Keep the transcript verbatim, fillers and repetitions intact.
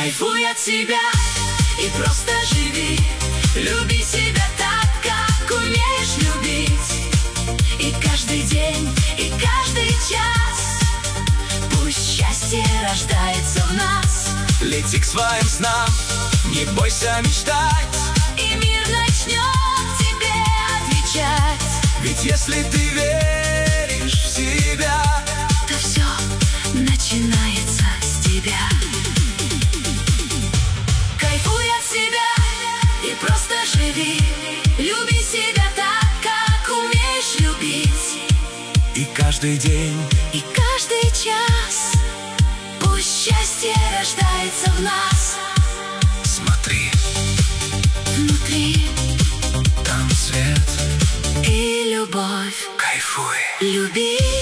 Кайфуй от себя и просто живи. Люби себя так, как умеешь любить. И каждый день, и каждый час пусть счастье рождается в нас. Лети к своим снам, не бойся мечтать, и мир начнет тебе отвечать. ведь если ты веришь в себя, то все начинается с тебя. Кайфуй от себя и просто живи. Люби себя так, как умеешь любить. и каждый день, И каждый час пусть счастье рождается в нас. смотри, Внутри там свет, и любовь. кайфуй. Люби.